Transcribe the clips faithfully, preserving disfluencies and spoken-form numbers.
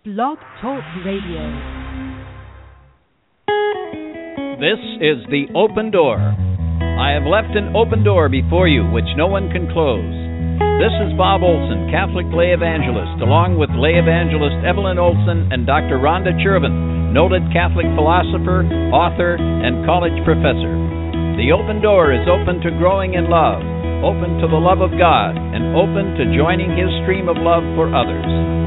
Blog Talk Radio. This is the open door. I have left an open door before you which no one can close. This is Bob Olson, Catholic lay evangelist, along with lay evangelist Evelyn Olson and Doctor Rhonda Chervin, noted Catholic philosopher, author, and college professor. The open door is open to growing in love, open to the love of God, and open to joining His stream of love for others.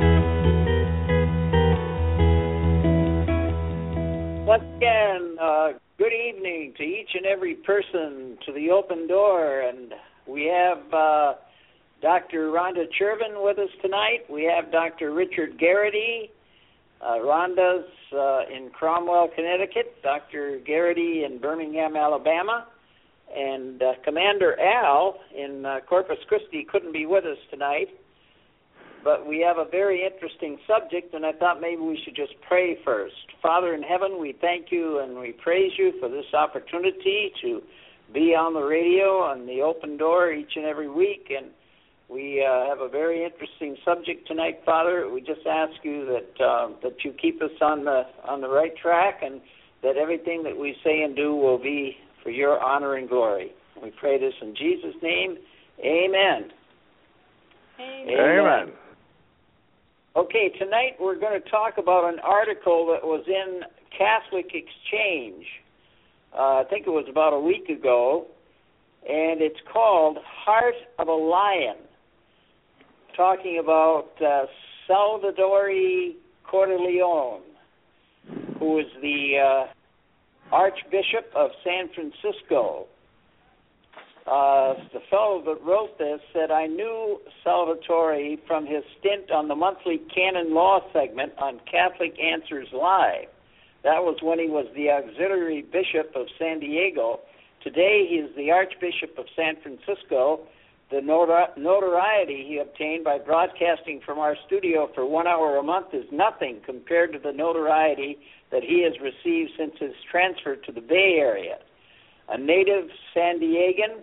Once again, uh, good evening to each and every person to the open door, and we have uh, Doctor Rhonda Chervin with us tonight. We have Doctor Richard Garrity. Uh, Rhonda's uh, in Cromwell, Connecticut, Doctor Garrity in Birmingham, Alabama, and uh, Commander Al in uh, Corpus Christi couldn't be with us tonight, but we have a very interesting subject, and I thought maybe we should just pray first. Father in heaven, we thank you and we praise you for this opportunity to be on the radio on the open door each and every week, and we uh, have a very interesting subject tonight, Father. We just ask you that uh, that you keep us on the on the right track, and that everything that we say and do will be for your honor and glory. We pray this in Jesus' name. Amen. Amen. Amen. Okay, tonight we're going to talk about an article that was in Catholic Exchange. Uh, I think it was about a week ago, and it's called Heart of a Lion, talking about uh, Salvatore Cordileone, who is the uh, Archbishop of San Francisco. Uh, the fellow that wrote this said, I knew Salvatore from his stint on the monthly canon law segment on Catholic Answers Live. That was when he was the auxiliary bishop of San Diego. Today he is the Archbishop of San Francisco. The notor- notoriety he obtained by broadcasting from our studio for one hour a month is nothing compared to the notoriety that he has received since his transfer to the Bay Area. A native San Diegan,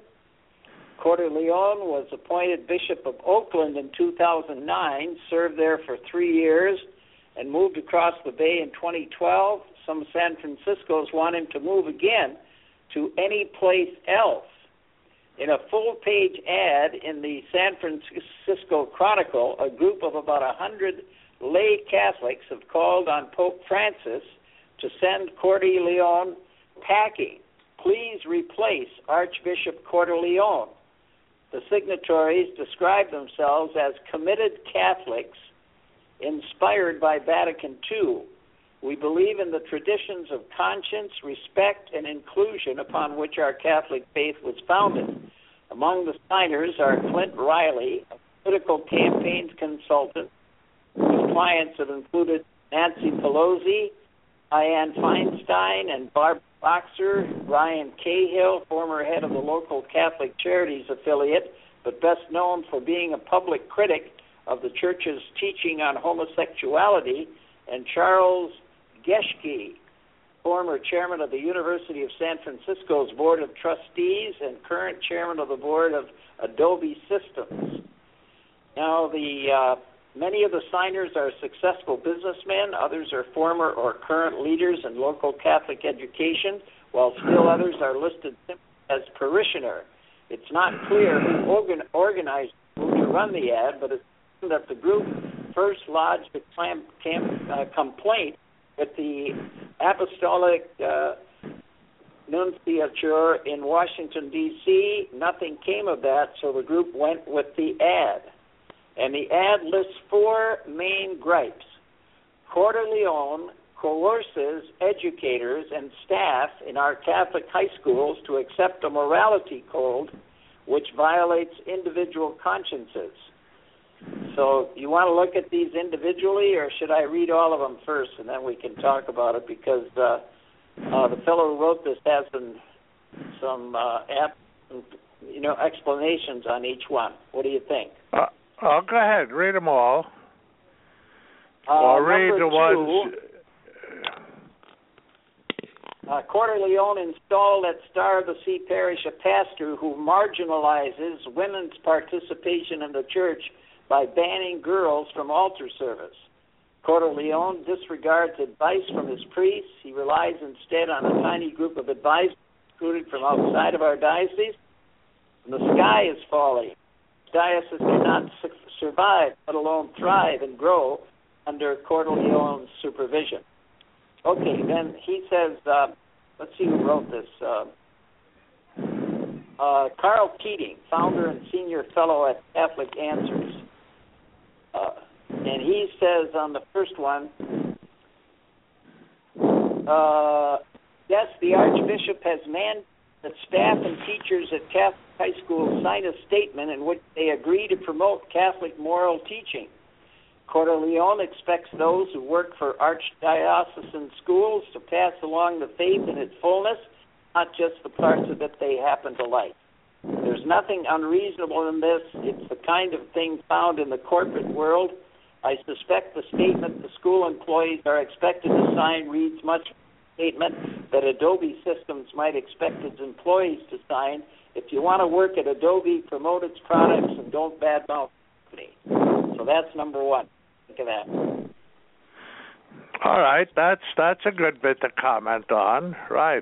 Cordileone was appointed Bishop of Oakland in two thousand nine, served there for three years, and moved across the Bay in twenty twelve. Some San Franciscans want him to move again to any place else. In a full-page ad in the San Francisco Chronicle, a group of about one hundred lay Catholics have called on Pope Francis to send Cordileone packing. Please replace Archbishop Cordileone. The signatories describe themselves as committed Catholics inspired by Vatican Two. We believe in the traditions of conscience, respect, and inclusion upon which our Catholic faith was founded. Among the signers are Clint Riley, a political campaigns consultant, whose clients have included Nancy Pelosi, Dianne Feinstein, and Barbara Boxer, Ryan Cahill, former head of the local Catholic Charities affiliate, but best known for being a public critic of the Church's teaching on homosexuality, and Charles Geschke, former chairman of the University of San Francisco's Board of Trustees and current chairman of the board of Adobe Systems. Now, the uh, many of the signers are successful businessmen. Others are former or current leaders in local Catholic education, while still others are listed simply as parishioner. It's not clear who organ- organized the group to run the ad, but it's that the group first lodged a clam- cam- uh, complaint with the Apostolic uh, Nunciature in Washington, D C Nothing came of that, so the group went with the ad. And the ad lists four main gripes. Cordileone coerces educators and staff in our Catholic high schools to accept a morality code which violates individual consciences. So you want to look at these individually, or should I read all of them first and then we can talk about it? Because uh, uh, the fellow who wrote this has some, some uh, app, you know, explanations on each one. What do you think? Uh, oh, go ahead. Read them all. Uh, or read the two, ones... Uh, Cordileone installed at Star of the Sea Parish a pastor who marginalizes women's participation in the church by banning girls from altar service. Coeur d'Alene disregards advice from his priests. He relies instead on a tiny group of advisors recruited from outside of our diocese. And the sky is falling. The diocese cannot su- survive, let alone thrive and grow, under Coeur d'Alene's supervision. Okay, then he says, uh, let's see who wrote this. Uh, uh, Carl Keating, founder and senior fellow at Catholic Answers. Uh, and he says on the first one, uh, yes, the Archbishop has mandated that staff and teachers at Catholic high schools sign a statement in which they agree to promote Catholic moral teaching. Coeur d'Alene expects those who work for archdiocesan schools to pass along the faith in its fullness, not just the parts of it they happen to like. There's nothing unreasonable in this. It's the kind of thing found in the corporate world. I suspect the statement the school employees are expected to sign reads much like the statement that Adobe Systems might expect its employees to sign. If you want to work at Adobe, promote its products and don't badmouth the company. So that's number one. Think of that. All right, that's that's a good bit to comment on, right?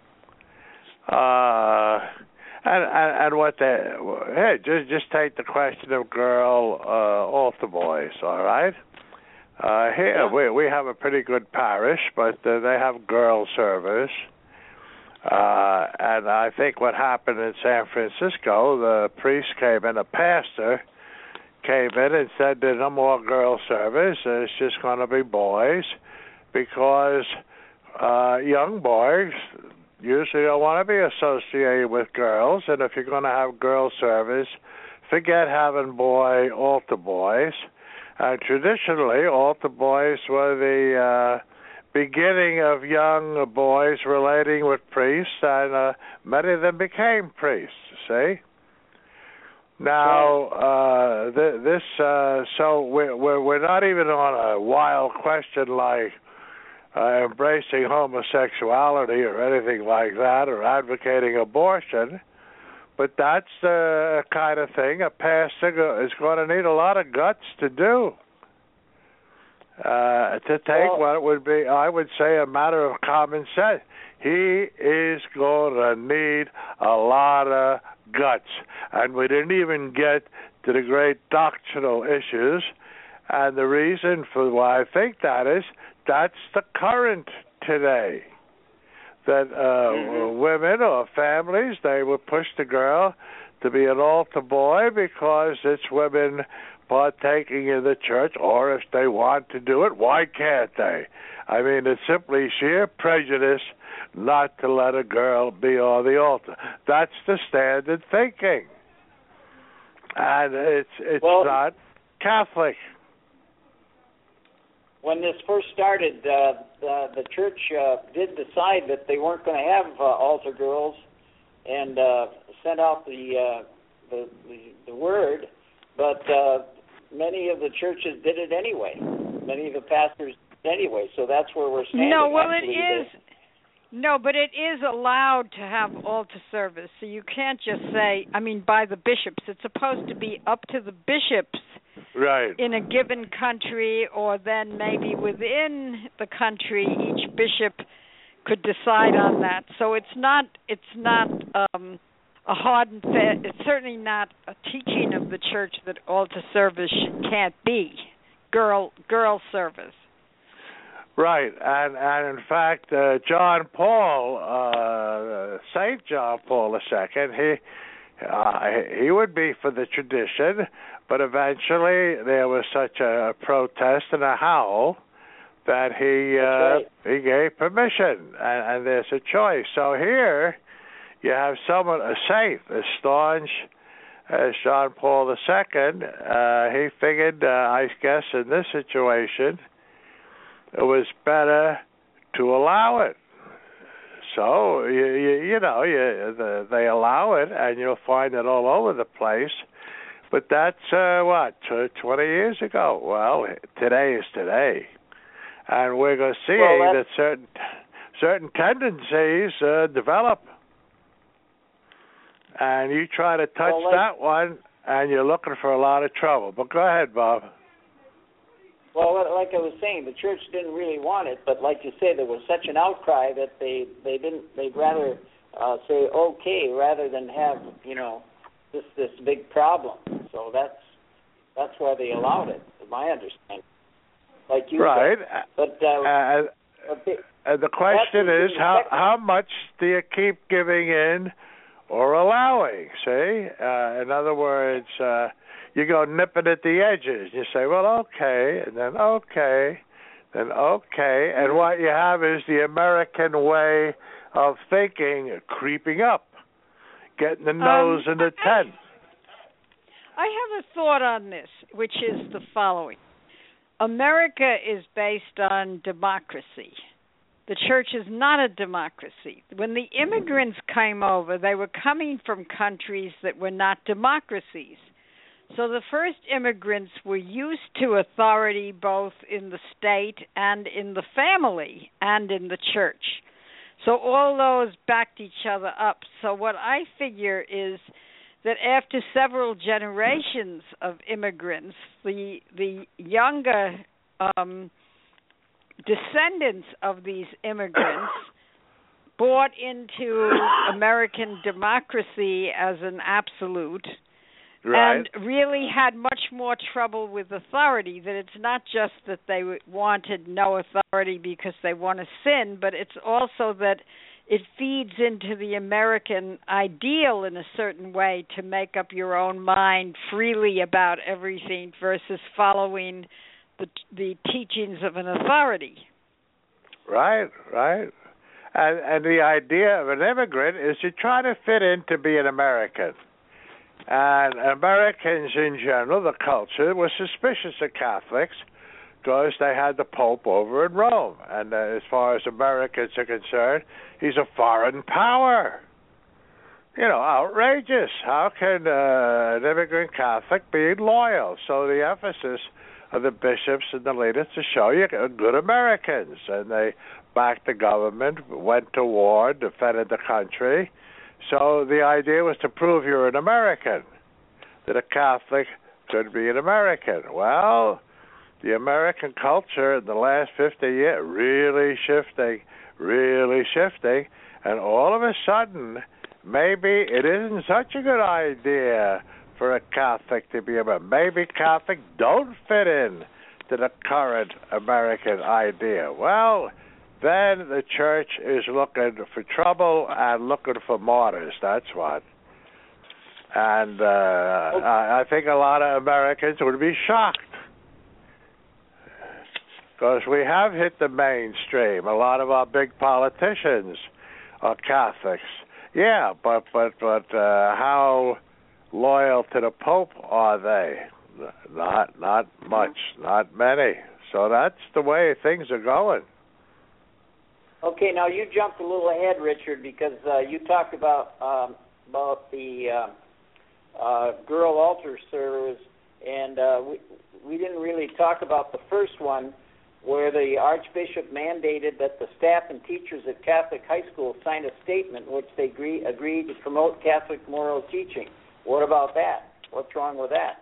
Uh, and, and and what they hey, just just take the question of girl uh, altar boys, all right? Uh, here yeah. we we have a pretty good parish, but uh, they have girl service. Uh, and I think what happened in San Francisco, the priest came in, a pastor came in and said there's no more girl service, it's just going to be boys, because uh, young boys usually don't want to be associated with girls, and if you're going to have girl service, forget having boy altar boys. And traditionally, altar boys were the... Uh, beginning of young boys relating with priests, and uh, many of them became priests, see? Now, uh, th- this, uh, so we're, we're, we're not even on a wild question like uh, embracing homosexuality or anything like that, or advocating abortion, but that's the kind of thing a pastor is going to need a lot of guts to do. Uh, to take well, what would be, I would say, a matter of common sense. He is going to need a lot of guts. And we didn't even get to the great doctrinal issues. And the reason for why I think that is, that's the current today. That uh, mm-hmm. women or families, they would push the girl to be an altar boy because it's women partaking in the church, or if they want to do it, why can't they? I mean, it's simply sheer prejudice not to let a girl be on the altar. That's the standard thinking. And it's it's well, not Catholic. When this first started, uh, the, the church uh, did decide that they weren't going to have uh, altar girls, and uh, sent out the, uh, the, the the word, but uh, many of the churches did it anyway. Many of the pastors did anyway. So that's where we're standing. No, well, actually, it is. No, but it is allowed to have altar service. So you can't just say, I mean, by the bishops. It's supposed to be up to the bishops, right, in a given country, or then maybe within the country, each bishop could decide on that. So it's not. It's not. Um, A hard and fast, it's certainly not a teaching of the church that altar service can't be girl girl service. Right, and and in fact, uh, John Paul, uh, Saint John Paul the Second, he uh, he would be for the tradition, but eventually there was such a protest and a howl that he uh, right. he gave permission, and, and there's a choice. So here you have someone, a saint, as staunch as John Paul the Second. Uh, he figured, uh, I guess, in this situation, it was better to allow it. So, you, you, you know, you, the, they allow it, and you'll find it all over the place. But that's, uh, what, twenty years ago? Well, today is today. And we're going to see well, that certain, certain tendencies uh, develop. And you try to touch well, that one, and you're looking for a lot of trouble. But go ahead, Bob. Well, like I was saying, the church didn't really want it, but like you say, there was such an outcry that they they didn't. They'd rather uh, say okay rather than have you know this this big problem. So that's that's why they allowed it, to my understanding. Like you right, said. But uh, uh, but they, and the question is how how much do you keep giving in or allowing? See, uh, in other words. Uh, You go nipping at the edges. You say, well, okay, and then okay, then okay. And what you have is the American way of thinking creeping up, getting the nose um, in the tent. I have a thought on this, which is the following. America is based on democracy. The church is not a democracy. When the immigrants came over, they were coming from countries that were not democracies. So the first immigrants were used to authority both in the state and in the family and in the church. So all those backed each other up. So what I figure is that after several generations of immigrants, the the younger um, descendants of these immigrants bought into American democracy as an absolute. Right. And really had much more trouble with authority, that it's not just that they wanted no authority because they want to sin, but it's also that it feeds into the American ideal in a certain way to make up your own mind freely about everything versus following the, the teachings of an authority. Right, right. And, and the idea of an immigrant is you try to fit in to be an American. And Americans in general, the culture, was suspicious of Catholics because they had the Pope over in Rome. And uh, as far as Americans are concerned, he's a foreign power. You know, outrageous. How can uh, an immigrant Catholic be loyal? So the emphasis of the bishops and the leaders to show you good Americans. And they backed the government, went to war, defended the country. So the idea was to prove you're an American, that a Catholic could be an American. Well, the American culture in the last fifty years really shifting, really shifting, and all of a sudden, maybe it isn't such a good idea for a Catholic to be a maybe Catholics don't fit in to the current American idea. Well, then the church is looking for trouble and looking for martyrs. That's what. And uh, I, I think a lot of Americans would be shocked because we have hit the mainstream. A lot of our big politicians are Catholics. Yeah, but but but uh, how loyal to the Pope are they? Not not much, not many. So that's the way things are going. Okay, now you jumped a little ahead, Richard, because uh, you talked about um, about the uh, uh, girl altar servers, and uh, we we didn't really talk about the first one, where the Archbishop mandated that the staff and teachers at Catholic high schools sign a statement in which they agree agree to promote Catholic moral teaching. What about that? What's wrong with that?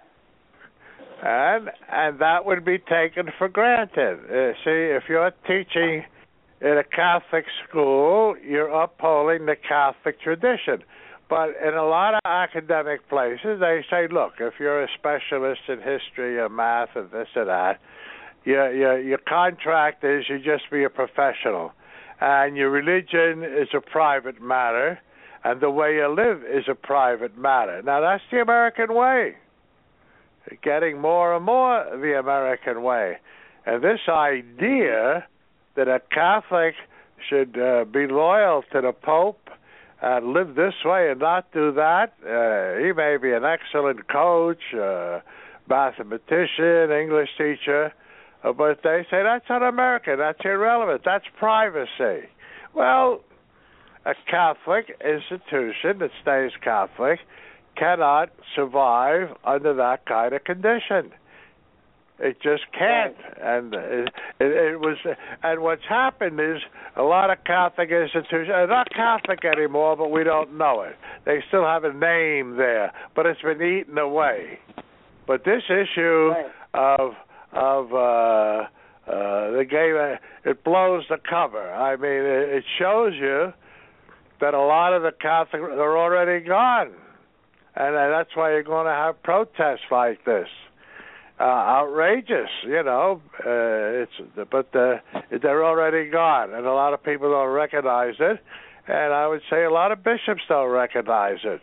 And and that would be taken for granted. Uh, see, if you're teaching in a Catholic school, you're upholding the Catholic tradition. But in a lot of academic places, they say, look, if you're a specialist in history or math or this or that, your, your, your contract is you just be a professional. And your religion is a private matter, and the way you live is a private matter. Now, that's the American way. Getting more and more the American way. And this idea that a Catholic should uh, be loyal to the Pope and live this way and not do that. Uh, he may be an excellent coach, uh, mathematician, English teacher, uh, but they say that's un-American, that's irrelevant, that's privacy. Well, a Catholic institution that stays Catholic cannot survive under that kind of condition. It just can't, and it, it, it was. And what's happened is a lot of Catholic institutions are not Catholic anymore, but we don't know it. They still have a name there, but it's been eaten away. But this issue right. of of uh, uh, the game. It blows the cover. I mean, it, it shows you that a lot of the Catholics are already gone, and uh, that's why you're going to have protests like this. Uh, outrageous, you know. Uh, it's but uh, they're already gone, and a lot of people don't recognize it. And I would say a lot of bishops don't recognize it.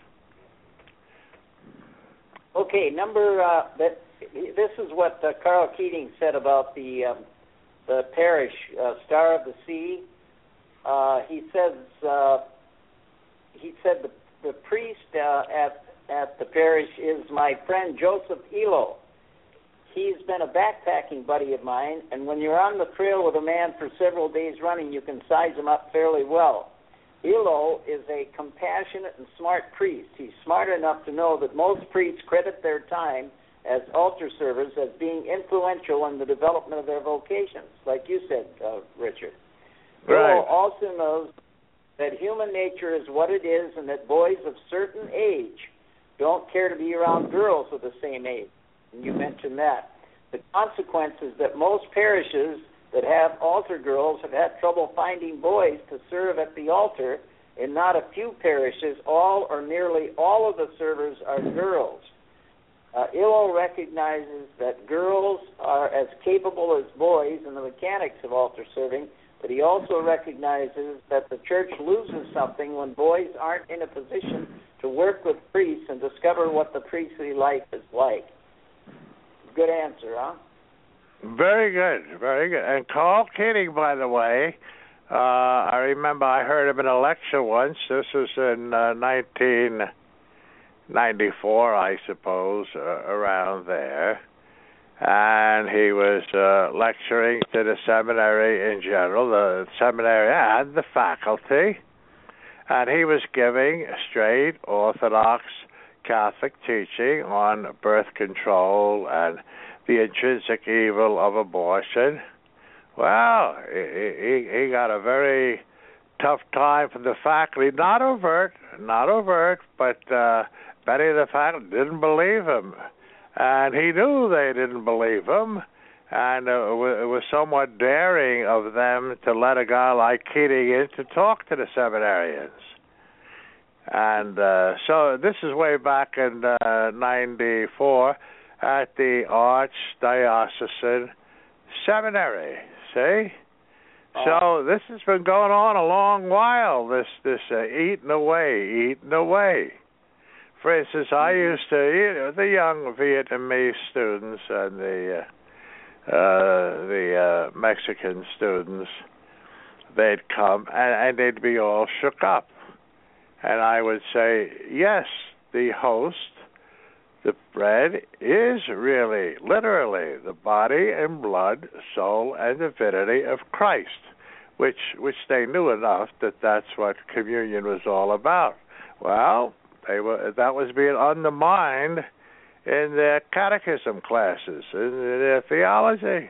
Okay, number. Uh, that, this is what uh, Carl Keating said about the um, the parish uh, Star of the Sea. Uh, he says uh, he said the the priest uh, at at the parish is my friend Joseph Elo. He's been a backpacking buddy of mine, and when you're on the trail with a man for several days running, you can size him up fairly well. Elo is a compassionate and smart priest. He's smart enough to know that most priests credit their time as altar servers as being influential in the development of their vocations, like you said, uh, Richard. Right. Elo also knows that human nature is what it is and that boys of certain age don't care to be around girls of the same age. And you mentioned that. The consequence is that most parishes that have altar girls have had trouble finding boys to serve at the altar. In not a few parishes, all or nearly all of the servers are girls. Uh, Elo recognizes that girls are as capable as boys in the mechanics of altar serving, but he also recognizes that the church loses something when boys aren't in a position to work with priests and discover what the priestly life is like. Good answer, huh? Very good, very good. And Carl Keating, by the way, uh, I remember I heard him in a lecture once. This was in uh, nineteen ninety-four, I suppose, uh, around there. And he was uh, lecturing to the seminary in general, the seminary and the faculty. And he was giving straight Orthodox Catholic teaching on birth control and the intrinsic evil of abortion. Well, he, he, he got a very tough time from the faculty, not overt, not overt, but uh, many of the faculty didn't believe him. And he knew they didn't believe him, and uh, it was somewhat daring of them to let a guy like Keating in to talk to the seminarians. And uh, so this is way back in uh, ninety-four at the Archdiocesan Seminary, see? Oh. So this has been going on a long while, this, this uh, eating away, eating away. For instance, I used to, you know, the young Vietnamese students and the, uh, uh, the uh, Mexican students, they'd come and, and they'd be all shook up. And I would say, yes, the host, the bread, is really, literally, the body and blood, soul, and divinity of Christ, which which they knew enough that that's what communion was all about. Well, they were that was being undermined in their catechism classes, in their theology.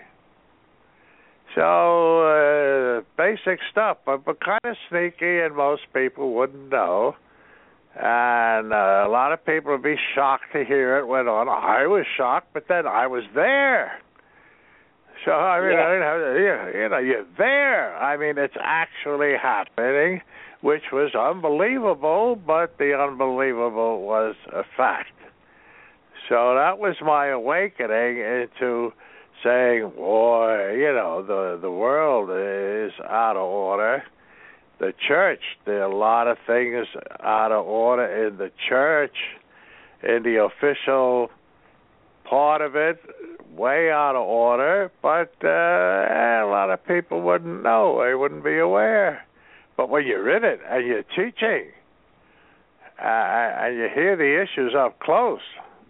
So, uh, basic stuff, but, but kind of sneaky, and most people wouldn't know. And uh, a lot of people would be shocked to hear it went on. I was shocked, but then I was there. So, I mean, yeah. I didn't have to, you know, you're there. I mean, it's actually happening, which was unbelievable, but the unbelievable was a fact. So that was my awakening into saying, boy, you know, the the world is out of order. The church, there are a lot of things out of order in the church, in the official part of it, way out of order, but uh, a lot of people wouldn't know. They wouldn't be aware. But when you're in it and you're teaching uh, and you hear the issues up close,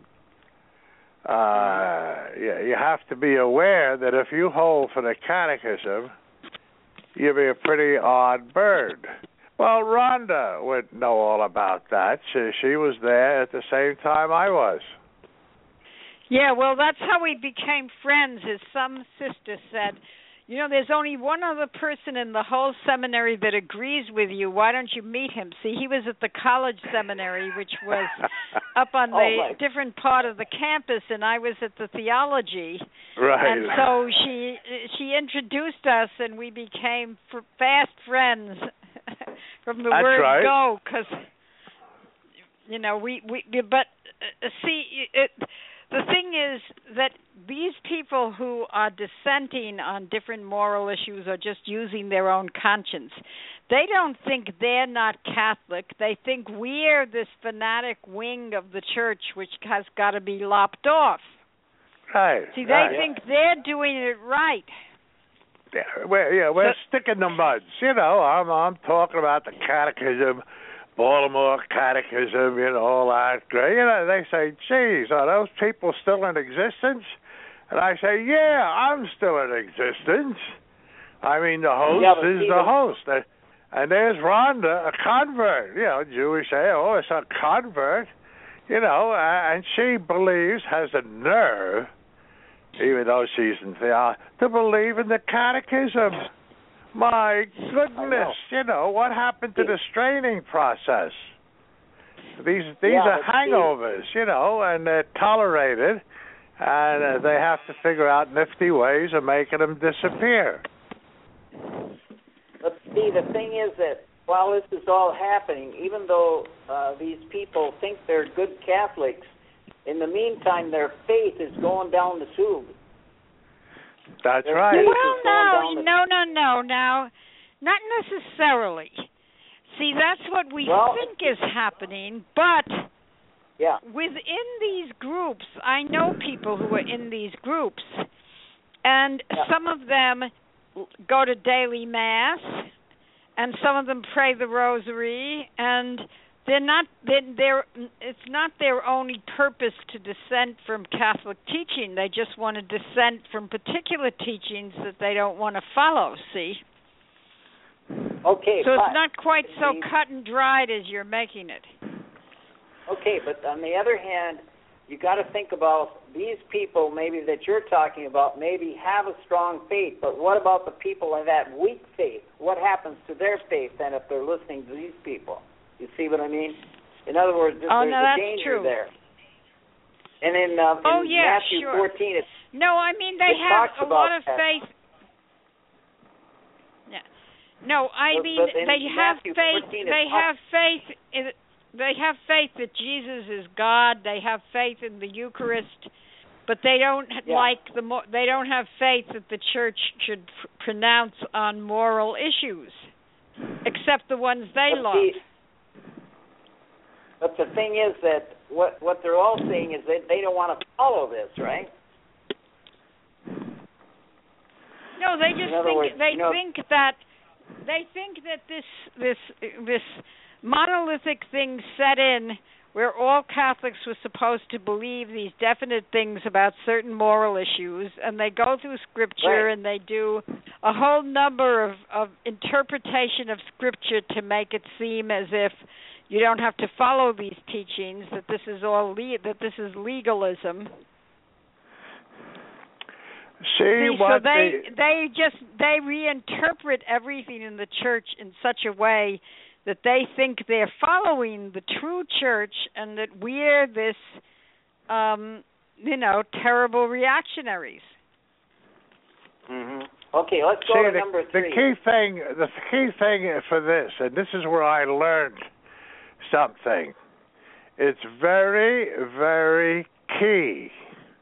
Uh, you, you have to be aware that if you hold for the catechism, you'll be a pretty odd bird. Well, Rhonda would know all about that. She, she was there at the same time I was. Yeah, well, that's how we became friends, as some sister said. you know, there's only one other person in the whole seminary that agrees with you. Why don't you meet him? See, he was at the college seminary, which was up on the oh, different part of the campus, and I was at the theology. Right. And so she she introduced us, and we became f- fast friends from the That's word right. go, because, you know, we, we but uh, see, it, the thing is that these people who are dissenting on different moral issues or just using their own conscience, they don't think they're not Catholic. They think we're this fanatic wing of the church which has got to be lopped off. Right. See, they right. think they're doing it right. Yeah, we're, yeah, we're So, sticking the muds. You know, I'm I'm talking about the catechism, Baltimore Catechism, you know, all that. You know, they say, geez, are those people still in existence? And I say, yeah, I'm still in existence. I mean, the host yeah, is Stephen, the host. And there's Rhonda, a convert. You know, Jewish say, oh, it's a convert. You know, and she believes, has a nerve, even though she's in theology, to believe in the catechism. My goodness, you know, what happened to the straining process? These these yeah, are hangovers, you know, and they're tolerated, and uh, they have to figure out nifty ways of making them disappear. But see, the thing is that while this is all happening, even though uh, these people think they're good Catholics, in the meantime, their faith is going down the tube. That's Their right. faith Well, is going no, down the no, no, no, now, not necessarily. See, that's what we Well, think is happening, but yeah. within these groups, I know people who are in these groups, and Yeah. some of them go to daily mass, and some of them pray the rosary, and they're not they're, they're it's not their only purpose to dissent from Catholic teaching. They just want to dissent from particular teachings that they don't want to follow, see? Okay, So but, it's not quite so see, cut and dried as you're making it. Okay, but on the other hand, you got to think about these people maybe that you're talking about maybe have a strong faith, but what about the people of that weak faith? What happens to their faith then if they're listening to these people? You see what I mean? In other words, Oh, there's no, a that's danger true. there. And in, uh, in Oh, yeah, Matthew sure. fourteen, it's, No, I mean they it have talks a about lot of that. faith. Yeah. No, I But- mean but in they have Matthew faith. fourteen, it They talks- have faith. In, they have faith that Jesus is God. They have faith in the Eucharist, but they don't Yeah. like the. Mo- they don't have faith that the Church should pr- pronounce on moral issues, except the ones they but love. the, but the thing is that what what they're all saying is that they don't want to follow this, right? No, they just In other think words, they you know- think that they think that this this this monolithic thing set in where all Catholics were supposed to believe these definite things about certain moral issues, and they go through Scripture Right. and they do a whole number of, of interpretation of Scripture to make it seem as if you don't have to follow these teachings, that this is all le- that this is legalism. See, See, so what they the, they just they reinterpret everything in the church in such a way that they think they're following the true church and that we're this, um, you know, terrible reactionaries. Mm-hmm. Okay, let's go see, to the, number the three. key thing, the key thing for this, and this is where I learned something. It's very, very key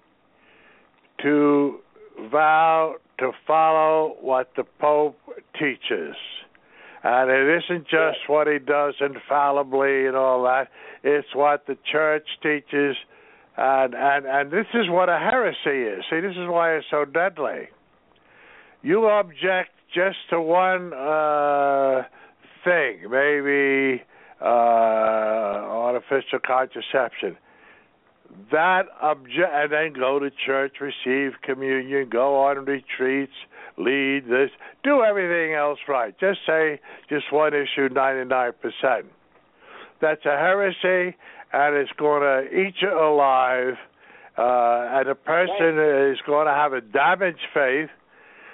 to vow to follow what the Pope teaches. And it isn't just what he does infallibly and all that. It's what the Church teaches. And, and, and this is what a heresy is. See, this is why it's so deadly. You object just to one uh, thing, maybe uh, artificial contraception. That object, and then go to church, receive communion, go on retreats, lead this, do everything else right. Just say just one issue, ninety-nine percent. That's a heresy, and it's going to eat you alive. Uh, and a person right. is going to have a damaged faith,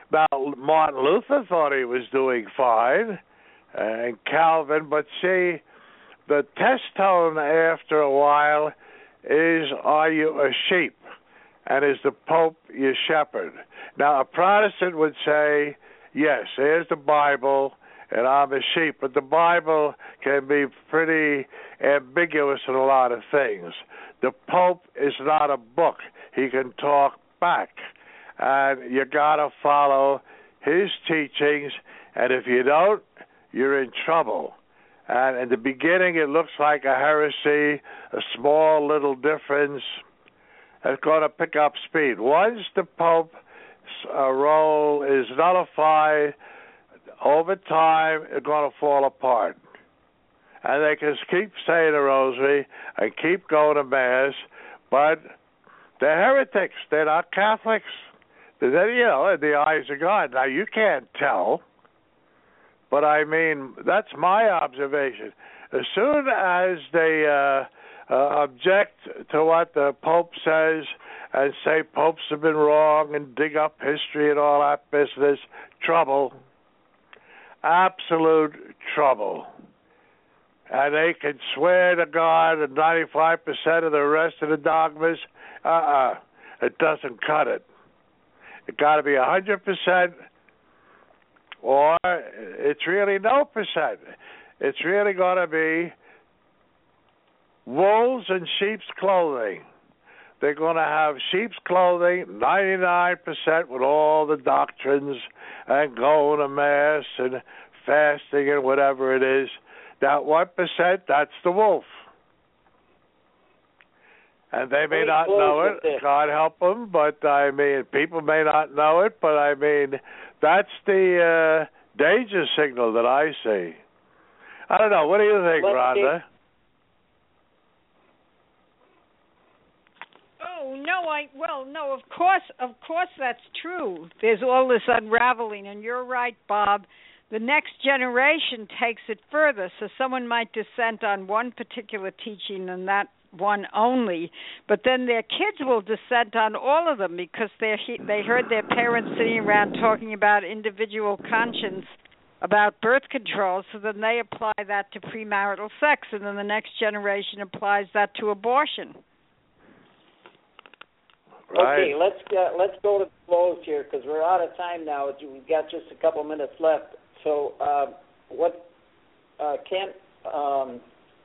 Now, Martin Luther thought he was doing fine, and Calvin, but see, the test tone after a while is, are you a sheep? And is the Pope your shepherd? Now, a Protestant would say, yes, here's the Bible, and I'm a sheep. But the Bible can be pretty ambiguous in a lot of things. The Pope is not a book. He can talk back. And you got to follow his teachings. And if you don't, you're in trouble. And in the beginning, it looks like a heresy, a small little difference. It's going to pick up speed. Once the Pope's uh, role is nullified, over time, it's going to fall apart. And they can keep saying the rosary and keep going to Mass, but they're heretics. They're not Catholics. They're, you know, in the eyes of God. Now, you can't tell, but I mean, that's my observation. As soon as they uh, uh, object to what the Pope says and say popes have been wrong and dig up history and all that business, trouble, absolute trouble. And they can swear to God and ninety-five percent of the rest of the dogmas. Uh-uh. It doesn't cut it. It got to be one hundred percent, or it's really no percent. It's really going to be wolves in sheep's clothing. They're going to have sheep's clothing, ninety-nine percent with all the doctrines and going to Mass and fasting and whatever it is. That one percent, that's the wolf. And they may not know it. God help them. But, I mean, people may not know it. But, I mean, that's the uh, danger signal that I see. I don't know. What do you think, Rhonda? Oh, no, I, well, no, of course, of course that's true. There's all this unraveling. And you're right, Bob. The next generation takes it further, so someone might dissent on one particular teaching and that one only, but then their kids will dissent on all of them because they they heard their parents sitting around talking about individual conscience about birth control, so then they apply that to premarital sex, and then the next generation applies that to abortion. Right. Okay, let's uh, let's go to the close here because we're out of time now. We've got just a couple minutes left. So, uh, what uh, Kent, um,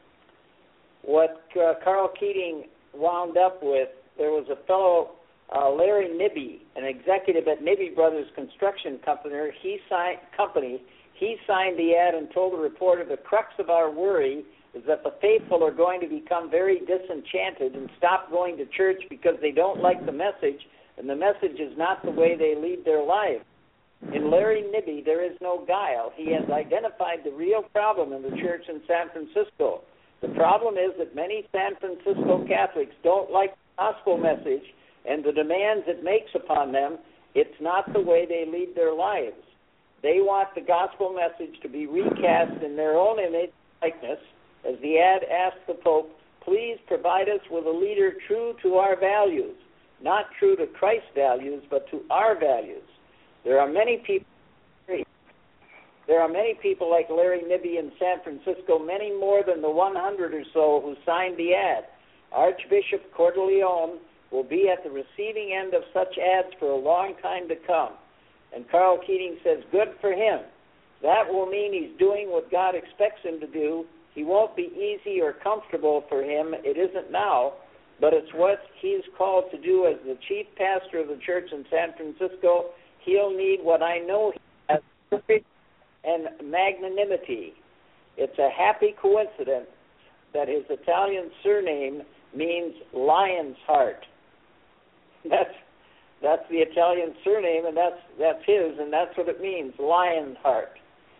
what uh, Carl Keating wound up with, there was a fellow, uh, Larry Nibby, an executive at Nibby Brothers Construction Company. He signed company. He signed the ad and told the reporter, "The crux of our worry is that the faithful are going to become very disenchanted and stop going to church because they don't like the message, and the message is not the way they lead their lives." In Larry Nibby, there is no guile. He has identified the real problem in the church in San Francisco. The problem is that many San Francisco Catholics don't like the gospel message and the demands it makes upon them. It's not the way they lead their lives. They want the gospel message to be recast in their own image and likeness. As the ad asked the Pope, please provide us with a leader true to our values, not true to Christ's values, but to our values. There are many people. There are many people like Larry Nibby in San Francisco, many more than the one hundred or so who signed the ad. Archbishop Cordileone will be at the receiving end of such ads for a long time to come. And Carl Keating says, good for him. That will mean he's doing what God expects him to do. He won't be easy or comfortable for him. It isn't now, but it's what he's called to do as the chief pastor of the church in San Francisco. He'll need what I know he has, courage and magnanimity. It's a happy coincidence that his Italian surname means lion's heart. That's that's the Italian surname, and that's that's his, and that's what it means, lion's heart.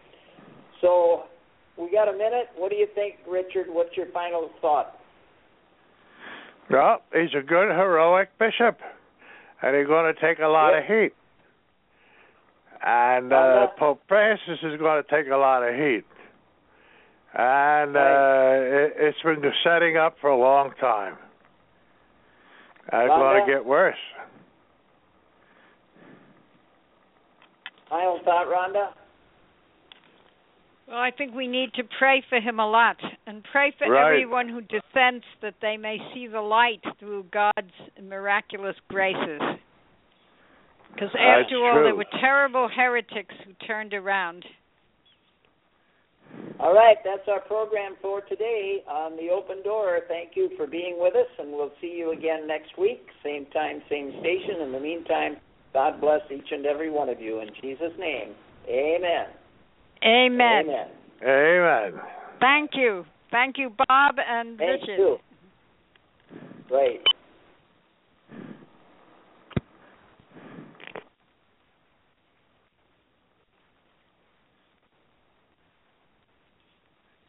So we got a minute. What do you think, Richard? What's your final thought? Well, he's a good, heroic bishop, and he's going to take a lot yeah. of heat. And uh, Pope Francis is going to take a lot of heat. And uh, it, it's been setting up for a long time. And it's going to get worse. Final thought, Rhonda? Well, I think we need to pray for him a lot and pray for Right. everyone who dissents that they may see the light through God's miraculous graces. Because after That's all, true. there were terrible heretics who turned around. All right, that's our program for today on the Open Door. Thank you for being with us, and we'll see you again next week, same time, same station. In the meantime, God bless each and every one of you. In Jesus' name, amen. Amen. Amen. Amen. Thank you. Thank you, Bob and Thank Richard. you. Right.